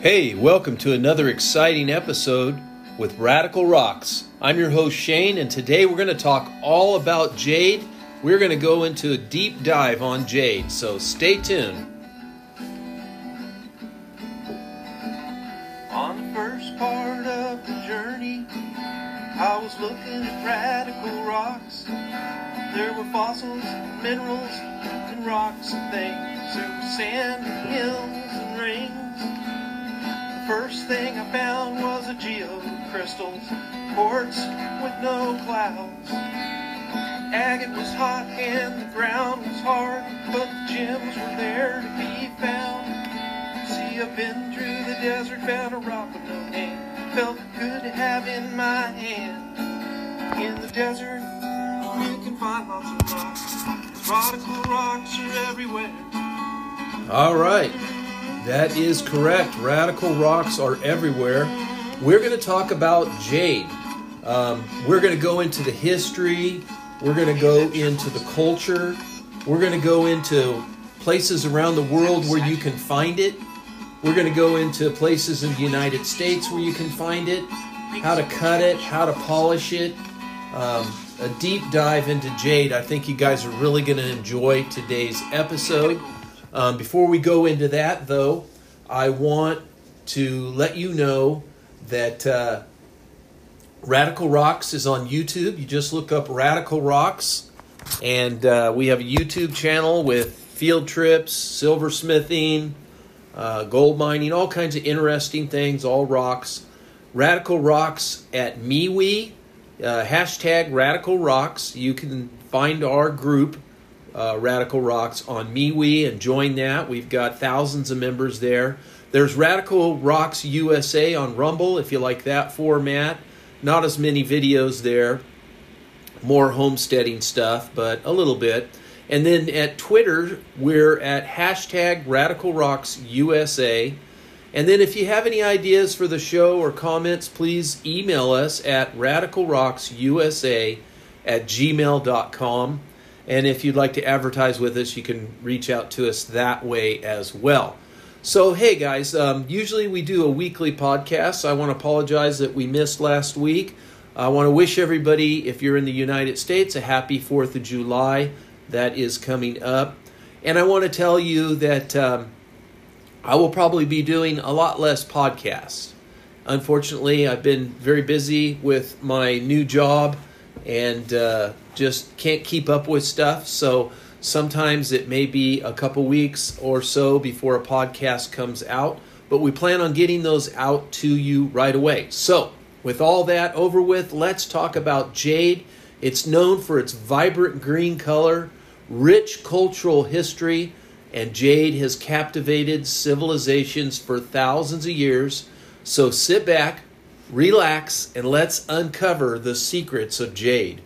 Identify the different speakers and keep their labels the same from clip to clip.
Speaker 1: Hey, welcome to another exciting episode with Radical Rocks. I'm your host Shane, and today we're going to talk all about jade. We're going to go into a deep dive on jade, so stay tuned.
Speaker 2: On the first part of the journey, I was looking at radical rocks. There were fossils, minerals, and rocks and things. There was sand and hills and rings. First thing I found was a geocrystals, quartz with no clouds. Agate was hot and the ground was hard, but the gems were there to be found. See, I've been through the desert, found a rock with no name, felt good to have in my hand. In the desert, you can find lots of rocks. Radical rocks are everywhere.
Speaker 1: All right. That is correct. Radical rocks are everywhere. We're going to talk about jade. We're going to go into the history. We're going to go into the culture. We're going to go into places around the world where you can find it. We're going to go into places in the United States where you can find it, how to cut it, how to polish it. A deep dive into jade. I think you guys are really going to enjoy today's episode. Before we go into that, though, I want to let you know that Radical Rocks is on YouTube. You just look up Radical Rocks, and we have a YouTube channel with field trips, silversmithing, gold mining, all kinds of interesting things, all rocks. Radical Rocks at MeWe, hashtag Radical Rocks. You can find our group, Radical Rocks, on MeWe and join that. We've got thousands of members there. There's Radical Rocks USA on Rumble if you like that format. Not as many videos there, more homesteading stuff, but a little bit. And then at Twitter, we're at hashtag Radical Rocks USA. And then if you have any ideas for the show or comments, please email us at radicalrocksusa@gmail.com. And if you'd like to advertise with us, you can reach out to us that way as well. So, hey guys, usually we do a weekly podcast. I want to apologize that we missed last week. I want to wish everybody, if you're in the United States, a happy 4th of July. That is coming up. And I want to tell you that I will probably be doing a lot less podcasts. Unfortunately, I've been very busy with my new job and just can't keep up with stuff. So sometimes it may be a couple weeks or so before a podcast comes out, but we plan on getting those out to you right away. So with all that over with, let's talk about jade. It's known for its vibrant green color, rich cultural history, and jade has captivated civilizations for thousands of years. So sit back, relax, and let's uncover the secrets of jade.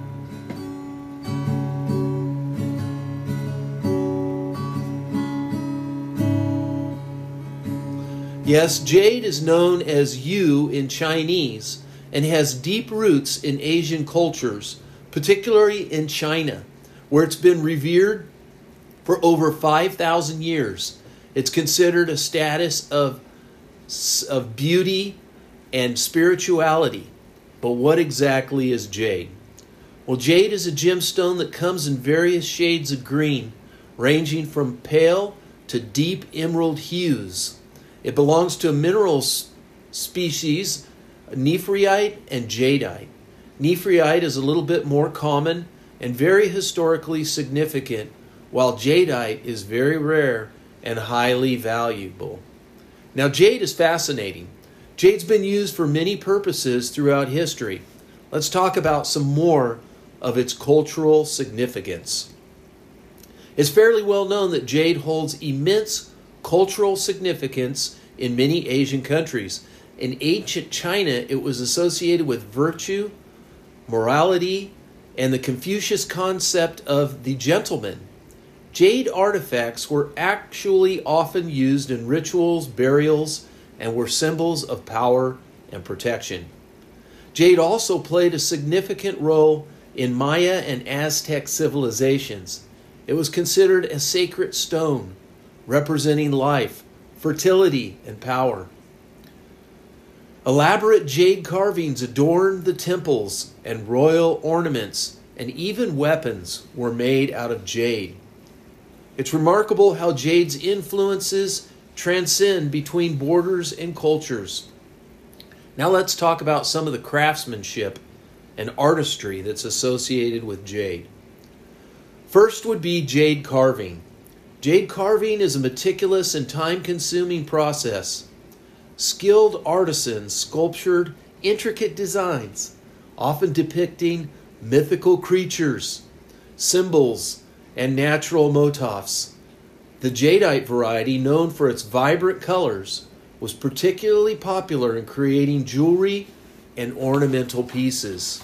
Speaker 1: Yes, jade is known as Yu in Chinese and has deep roots in Asian cultures, particularly in China, where it's been revered for over 5,000 years. It's considered a status of beauty and spirituality. But what exactly is jade? Well, jade is a gemstone that comes in various shades of green, ranging from pale to deep emerald hues. It belongs to a mineral species, nephrite and jadeite. Nephrite is a little bit more common and very historically significant, while jadeite is very rare and highly valuable. Now, jade is fascinating. Jade's been used for many purposes throughout history. Let's talk about some more of its cultural significance. It's fairly well known that jade holds immense cultural significance in many Asian countries. In ancient China, it was associated with virtue, morality, and the Confucius concept of the gentleman. Jade artifacts were actually often used in rituals, burials, and were symbols of power and protection. Jade also played a significant role in Maya and Aztec civilizations. It was considered a sacred stone, representing life, fertility, and power. Elaborate jade carvings adorned the temples, and royal ornaments and even weapons were made out of jade. It's remarkable how jade's influences transcend between borders and cultures. Now let's talk about some of the craftsmanship and artistry that's associated with jade. First would be jade carving. Jade carving is a meticulous and time-consuming process. Skilled artisans sculptured intricate designs, often depicting mythical creatures, symbols, and natural motifs. The jadeite variety, known for its vibrant colors, was particularly popular in creating jewelry and ornamental pieces.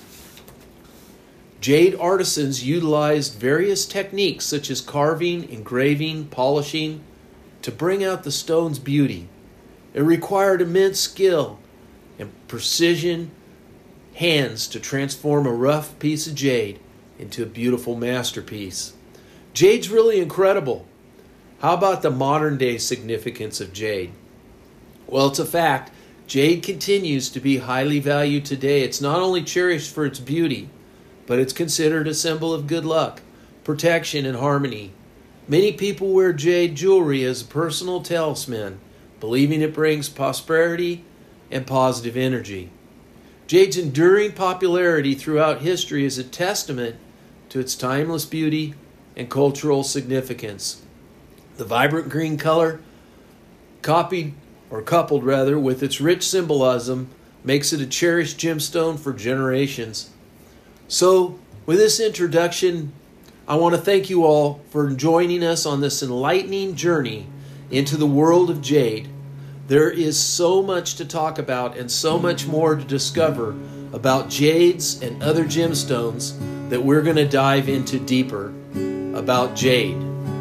Speaker 1: Jade artisans utilized various techniques such as carving, engraving, polishing to bring out the stone's beauty. It required immense skill and precision hands to transform a rough piece of jade into a beautiful masterpiece. Jade's really incredible. How about the modern day significance of jade? Well, it's a fact. Jade continues to be highly valued today. It's not only cherished for its beauty, but it's considered a symbol of good luck, protection, and harmony. Many people wear jade jewelry as a personal talisman, believing it brings prosperity and positive energy. Jade's enduring popularity throughout history is a testament to its timeless beauty and cultural significance. The vibrant green color, coupled with its rich symbolism, makes it a cherished gemstone for generations. So, with this introduction, I want to thank you all for joining us on this enlightening journey into the world of jade. There is so much to talk about and so much more to discover about jades and other gemstones that we're going to dive into deeper about jade.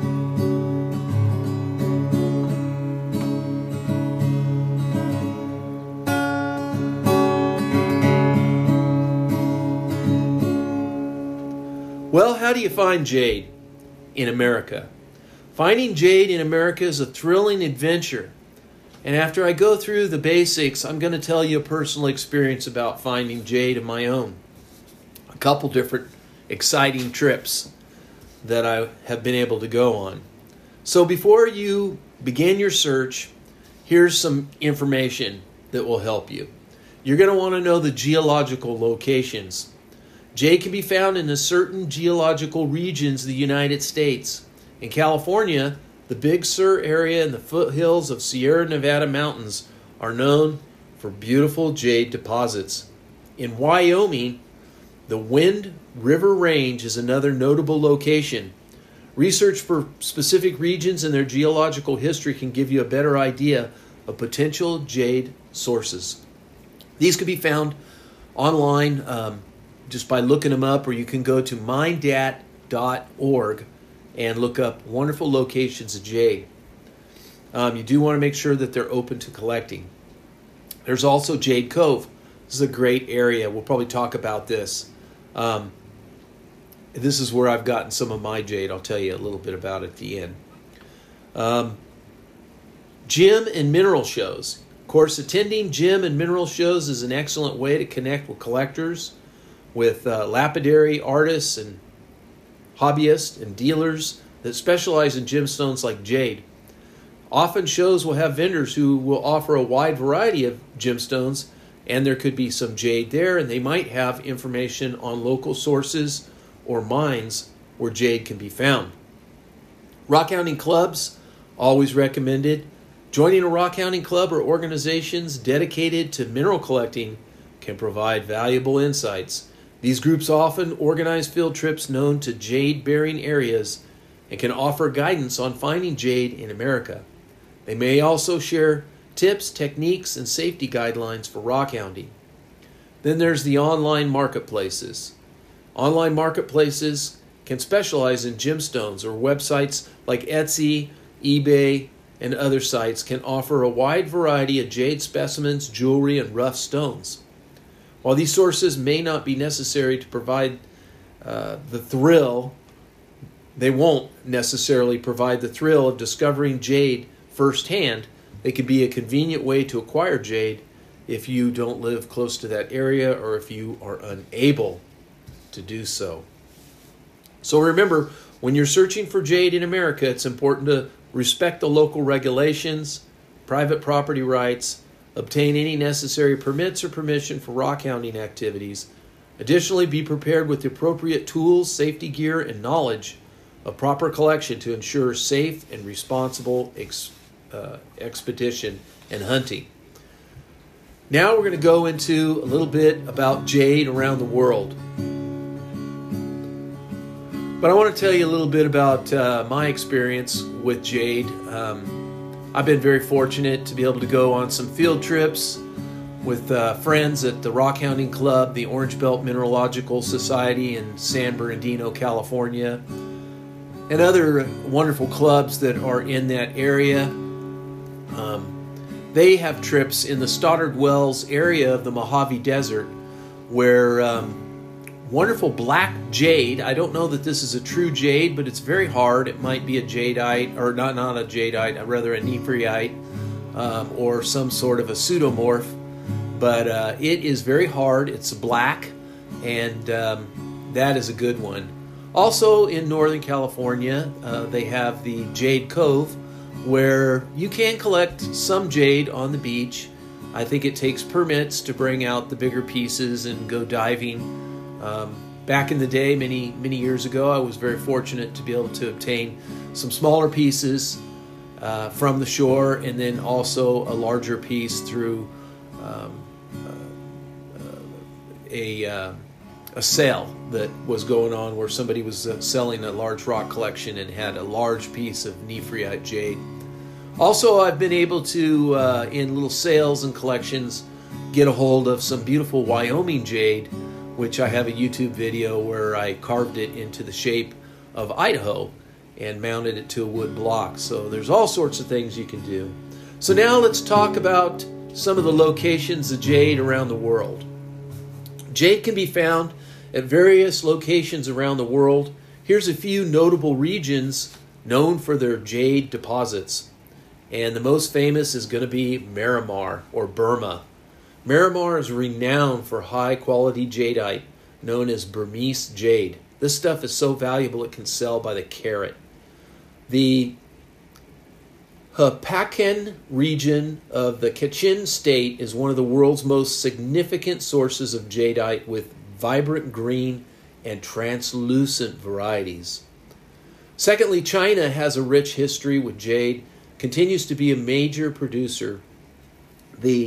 Speaker 1: Well, how do you find jade in America? Finding jade in America is a thrilling adventure. And after I go through the basics, I'm going to tell you a personal experience about finding jade of my own. A couple different exciting trips that I have been able to go on. So before you begin your search, here's some information that will help you. You're going to want to know the geological locations. Jade can be found in certain geological regions of the United States. In California, the Big Sur area and the foothills of Sierra Nevada mountains are known for beautiful jade deposits. In Wyoming, the Wind River Range is another notable location. Research for specific regions and their geological history can give you a better idea of potential jade sources. These can be found online just by looking them up, or you can go to mindat.org and look up wonderful locations of jade. You do want to make sure that they're open to collecting. There's also Jade Cove. This is a great area. We'll probably talk about this. This is where I've gotten some of my jade. I'll tell you a little bit about it at the end. Gem and mineral shows. Of course, attending gem and mineral shows is an excellent way to connect with collectors, with lapidary artists and hobbyists and dealers that specialize in gemstones like jade. Often shows will have vendors who will offer a wide variety of gemstones, and there could be some jade there, and they might have information on local sources or mines where jade can be found. Rock hounding clubs, always recommended. Joining a rock hounding club or organizations dedicated to mineral collecting can provide valuable insights. These groups often organize field trips known to jade-bearing areas and can offer guidance on finding jade in America. They may also share tips, techniques, and safety guidelines for rock hounding. Then there's the online marketplaces. Online marketplaces can specialize in gemstones, or websites like Etsy, eBay, and other sites can offer a wide variety of jade specimens, jewelry, and rough stones. While these sources may not be necessary to provide the thrill, they won't necessarily provide the thrill of discovering jade firsthand, They can be a convenient way to acquire jade if you don't live close to that area or if you are unable to do so. So remember, when you're searching for jade in America, it's important to respect the local regulations, private property rights, obtain any necessary permits or permission for rock hounding activities. Additionally, be prepared with the appropriate tools, safety gear, and knowledge of proper collection to ensure safe and responsible expedition and hunting. Now we're going to go into a little bit about jade around the world. But I want to tell you a little bit about my experience with jade. I've been very fortunate to be able to go on some field trips with friends at the Rock Hounding Club, the Orange Belt Mineralogical Society in San Bernardino, California, and other wonderful clubs that are in that area. They have trips in the Stoddard Wells area of the Mojave Desert where wonderful black jade, I don't know that this is a true jade, but it's very hard. It might be a jadeite, or not a jadeite, rather a nephrite, or some sort of a pseudomorph. But it is very hard. It's black, and that is a good one. Also in Northern California, they have the Jade Cove, where you can collect some jade on the beach. I think it takes permits to bring out the bigger pieces and go diving. Back in the day, many years ago, I was very fortunate to be able to obtain some smaller pieces from the shore, and then also a larger piece through a sale that was going on where somebody was selling a large rock collection and had a large piece of nephrite jade. Also, I've been able to, in little sales and collections, get a hold of some beautiful Wyoming jade, which I have a YouTube video where I carved it into the shape of Idaho and mounted it to a wood block. So there's all sorts of things you can do. So now let's talk about some of the locations of jade around the world. Jade can be found at various locations around the world. Here's a few notable regions known for their jade deposits. And the most famous is going to be Myanmar or Burma. Myanmar is renowned for high-quality jadeite, known as Burmese jade. This stuff is so valuable it can sell by the carat. The Hapakan region of the Kachin state is one of the world's most significant sources of jadeite, with vibrant green and translucent varieties. Secondly, China has a rich history with jade, continues to be a major producer. The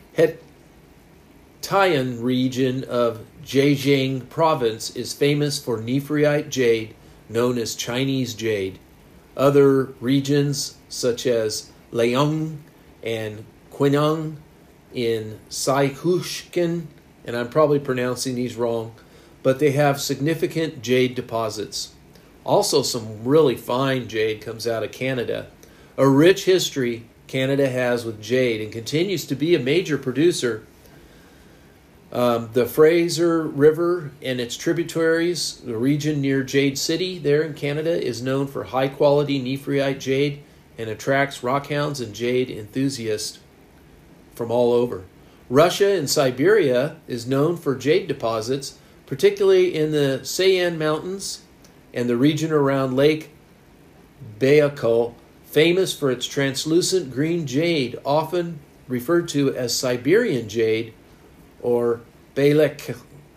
Speaker 1: Hetayan region of Zhejiang province is famous for nephrite jade, known as Chinese jade. Other regions, such as Liang and Quinang in Sichuan, and I'm probably pronouncing these wrong, but they have significant jade deposits. Also, some really fine jade comes out of Canada. A rich history Canada has with jade and continues to be a major producer. The Fraser River and its tributaries, the region near Jade City there in Canada, is known for high-quality nephrite jade and attracts rockhounds and jade enthusiasts from all over. Russia and Siberia is known for jade deposits, particularly in the Sayan Mountains and the region around Lake Baikal, famous for its translucent green jade, often referred to as Siberian jade or Baikal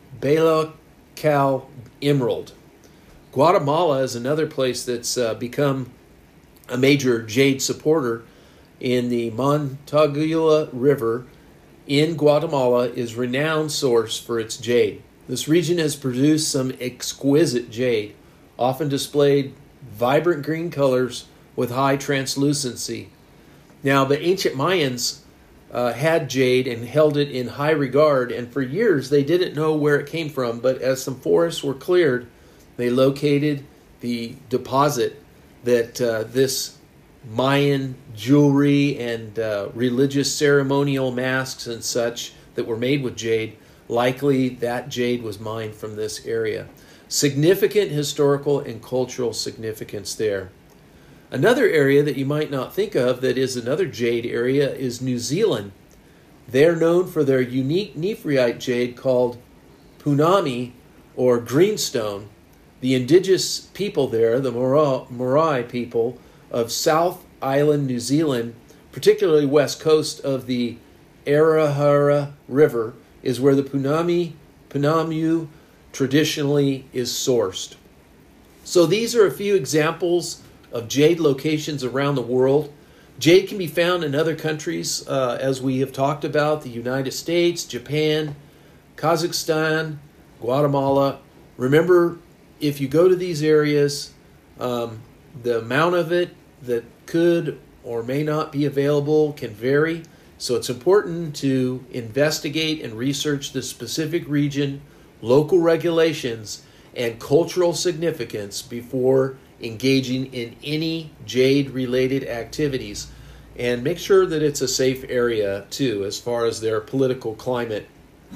Speaker 1: emerald. Guatemala is another place that's become a major jade supporter. In the Monongahela River in Guatemala is renowned source for its jade. This region has produced some exquisite jade, often displayed vibrant green colors with high translucency. Now, the ancient Mayans had jade and held it in high regard, and for years they didn't know where it came from, but as some forests were cleared, they located the deposit that this Mayan jewelry and religious ceremonial masks and such that were made with jade, likely that jade was mined from this area. Significant historical and cultural significance there. Another area that you might not think of that is another jade area is New Zealand. They're known for their unique nephrite jade called Punami or greenstone. The indigenous people there, the Morai people of South Island, New Zealand, particularly west coast of the Arahara River, is where the Punamu traditionally is sourced. So these are a few examples of jade locations around the world. Jade can be found in other countries, as we have talked about, the United States, Japan, Kazakhstan, Guatemala. Remember, if you go to these areas, the amount of it that could or may not be available can vary. So it's important to investigate and research the specific region, local regulations, and cultural significance before engaging in any jade-related activities. And make sure that it's a safe area, too, as far as their political climate.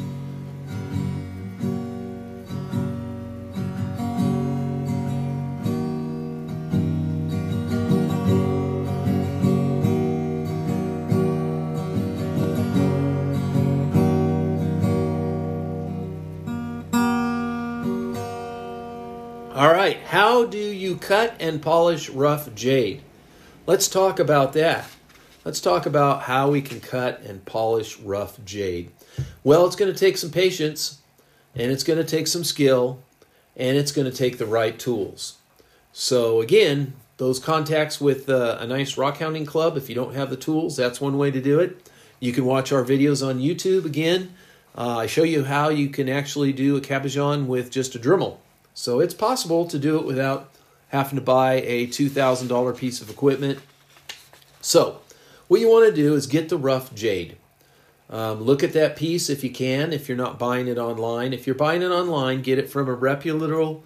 Speaker 1: All right, how do you cut and polish rough jade? Let's talk about that. Let's talk about how we can cut and polish rough jade. Well, it's going to take some patience, and it's going to take some skill, and it's going to take the right tools. So again, those contacts with a nice rock hounding club, if you don't have the tools, that's one way to do it. You can watch our videos on YouTube. Again, I show you how you can actually do a cabochon with just a Dremel. So it's possible to do it without having to buy a $2,000 piece of equipment. So what you want to do is get the rough jade. Look at that piece if you can, if you're not buying it online. If you're buying it online, get it from a reputable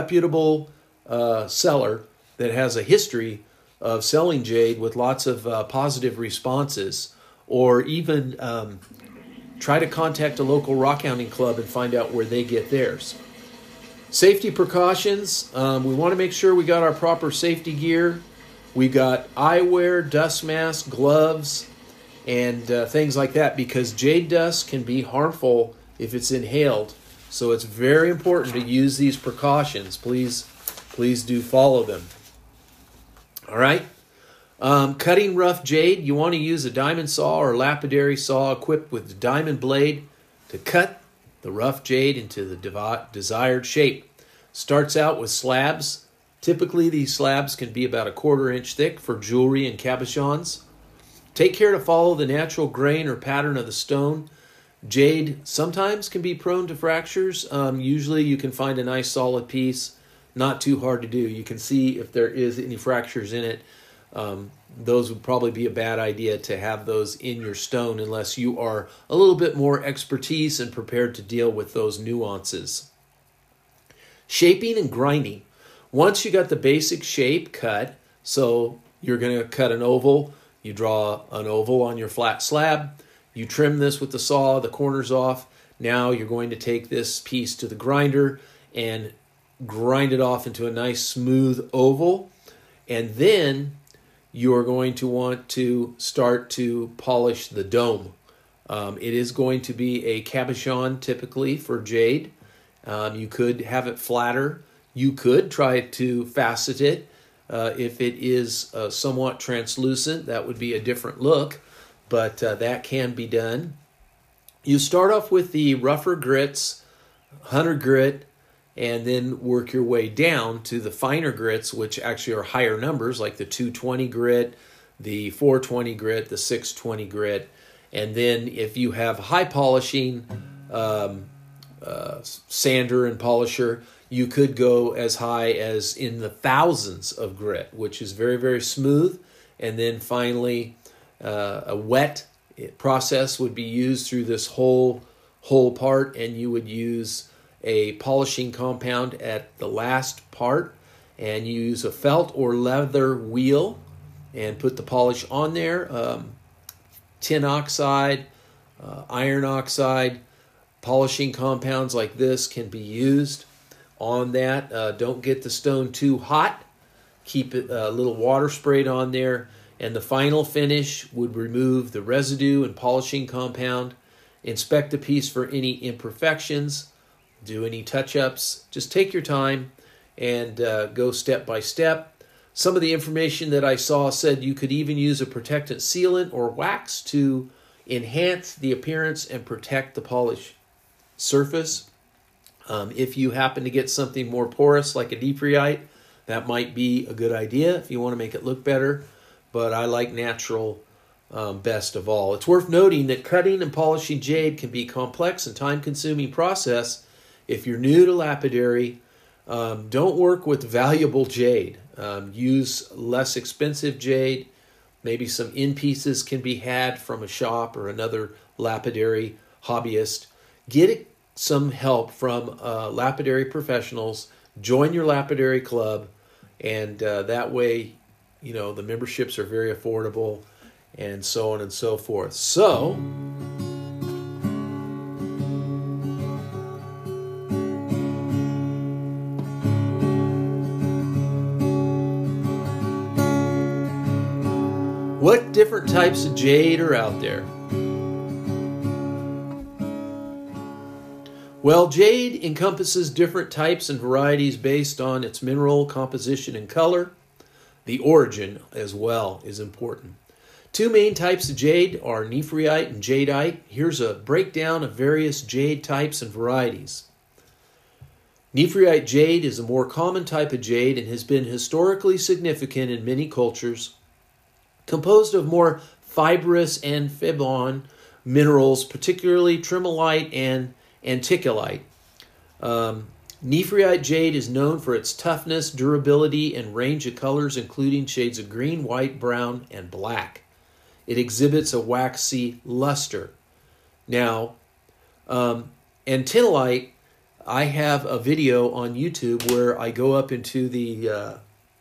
Speaker 1: seller that has a history of selling jade with lots of positive responses. Or even try to contact a local rock hounding club and find out where they get theirs. Safety precautions, we want to make sure we got our proper safety gear. We got eyewear, dust mask, gloves, and things like that, because jade dust can be harmful if it's inhaled. So it's very important to use these precautions. Please do follow them. All right. Cutting rough jade, you want to use a diamond saw or lapidary saw equipped with a diamond blade to cut the rough jade into the desired shape. Starts out with slabs. Typically, these slabs can be about 1/4 inch thick for jewelry and cabochons. Take care to follow the natural grain or pattern of the stone. Jade sometimes can be prone to fractures. Usually, you can find a nice solid piece. Not too hard to do. You can see if there is any fractures in it. Those would probably be a bad idea to have those in your stone unless you are a little bit more expertise and prepared to deal with those nuances. Shaping and grinding. Once you got the basic shape cut, so you're going to cut an oval, you draw an oval on your flat slab, you trim this with the saw, the corners off. Now you're going to take this piece to the grinder and grind it off into a nice smooth oval, and then you're going to want to start to polish the dome. It is going to be a cabochon typically for jade. You could have it flatter. You could try to facet it. If it is somewhat translucent, that would be a different look, but that can be done. You start off with the rougher grits, 100 grit, and then work your way down to the finer grits, which actually are higher numbers, like the 220 grit, the 420 grit, the 620 grit. And then if you have high polishing sander and polisher, you could go as high as in the thousands of grit, which is very, very smooth. And then finally, a wet process would be used through this whole part, and you would use a polishing compound at the last part, and you use a felt or leather wheel and put the polish on there. Tin oxide, iron oxide, polishing compounds like this can be used on that. Don't get the stone too hot. keep a little water sprayed on there, and the final finish would remove the residue and polishing compound. Inspect the piece for any imperfections, do any touch-ups. Just take your time and go step by step. Some of the information that I saw said you could even use a protectant sealant or wax to enhance the appearance and protect the polish surface. If you happen to get something more porous like a nephrite, that might be a good idea if you want to make it look better. But I like natural best of all. It's worth noting that cutting and polishing jade can be a complex and time-consuming process. If you're new to lapidary, don't work with valuable jade. Use less expensive jade. Maybe some in pieces can be had from a shop or another lapidary hobbyist. Get some help from lapidary professionals. Join your lapidary club, and that way, you know, the memberships are very affordable, and so on and so forth. So, what different types of jade are out there? Well, jade encompasses different types and varieties based on its mineral composition and color. The origin as well is important. Two main types of jade are nephrite and jadeite. Here's a breakdown of various jade types and varieties. Nephrite jade is a more common type of jade and has been historically significant in many cultures. Composed of more fibrous amphibole minerals, particularly tremolite and anticulite. Nephrite jade is known for its toughness, durability, and range of colors, including shades of green, white, brown, and black. It exhibits a waxy luster. Now, anticulite, I have a video on YouTube where I go up into the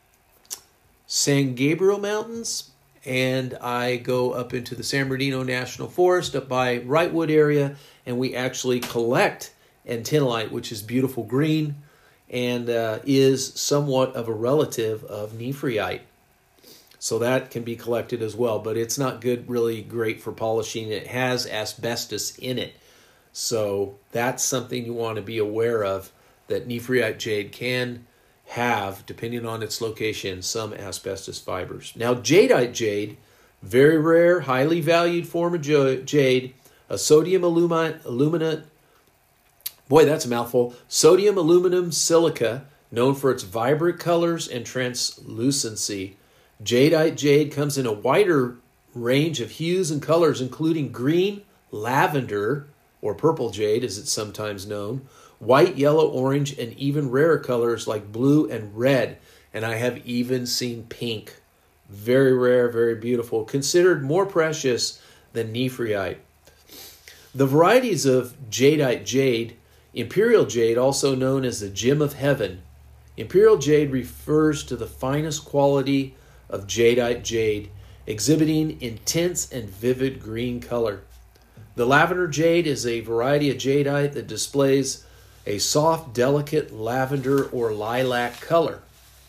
Speaker 1: San Gabriel Mountains, and I go up into the San Bernardino National Forest up by Wrightwood area, and we actually collect anticulite, which is beautiful green and is somewhat of a relative of nephrite. So that can be collected as well, but it's not really great for polishing. It has asbestos in it. So that's something you want to be aware of, that nephrite jade can have, depending on its location, some asbestos fibers. Now, jadeite jade, very rare, highly valued form of jade, a sodium aluminate, boy, that's a mouthful, sodium aluminum silica, known for its vibrant colors and translucency. Jadeite jade comes in a wider range of hues and colors, including green, lavender, or purple jade as it's sometimes known, white, yellow, orange, and even rarer colors like blue and red. And I have even seen pink. Very rare, very beautiful. Considered more precious than nephrite. The varieties of jadeite jade, imperial jade, also known as the gem of heaven. Imperial jade refers to the finest quality of jadeite jade, exhibiting intense and vivid green color. The lavender jade is a variety of jadeite that displays a soft, delicate lavender or lilac color.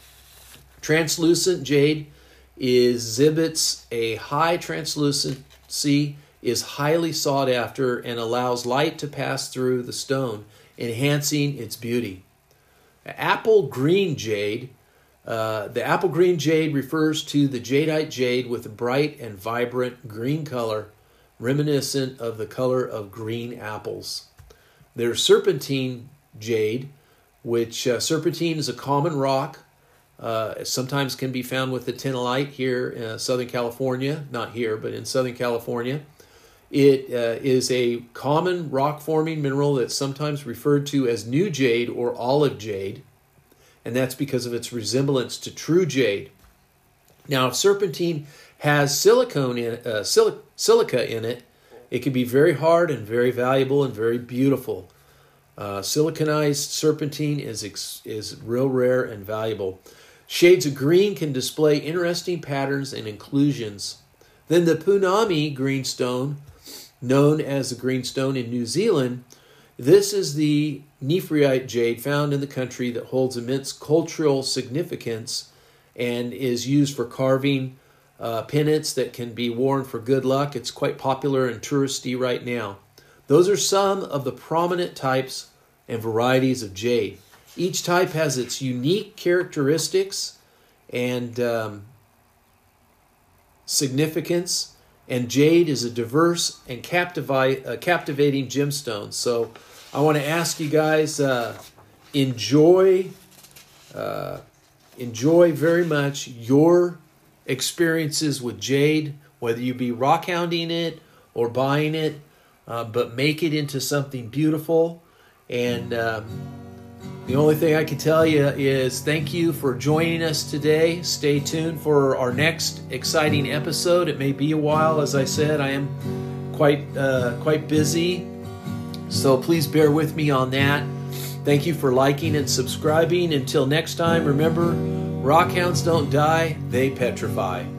Speaker 1: Translucent jade exhibits a high translucency, is highly sought after, and allows light to pass through the stone, enhancing its beauty. Apple green jade. The apple green jade refers to the jadeite jade with a bright and vibrant green color, reminiscent of the color of green apples. There's serpentine jade, which serpentine is a common rock. Sometimes can be found with the tinolite here in Southern California. Not here, but in Southern California. It is a common rock-forming mineral that's sometimes referred to as new jade or olive jade, and that's because of its resemblance to true jade. Now, if serpentine has silica in it, it can be very hard and very valuable and very beautiful. Siliconized serpentine is real rare and valuable. Shades of green can display interesting patterns and inclusions. Then the Punami greenstone, known as the greenstone in New Zealand, this is the nephrite jade found in the country that holds immense cultural significance and is used for carving pennants that can be worn for good luck. It's quite popular and touristy right now. Those are some of the prominent types and varieties of jade. Each type has its unique characteristics and significance, and jade is a diverse and captivating gemstone. So I want to ask you guys, enjoy very much your experiences with jade, whether you be rockhounding it or buying it, but make it into something beautiful. And the only thing I can tell you is thank you for joining us today. Stay tuned for our next exciting episode. It may be a while, as I said. I am quite busy, so please bear with me on that. Thank you for liking and subscribing. Until next time, remember, rockhounds don't die, they petrify.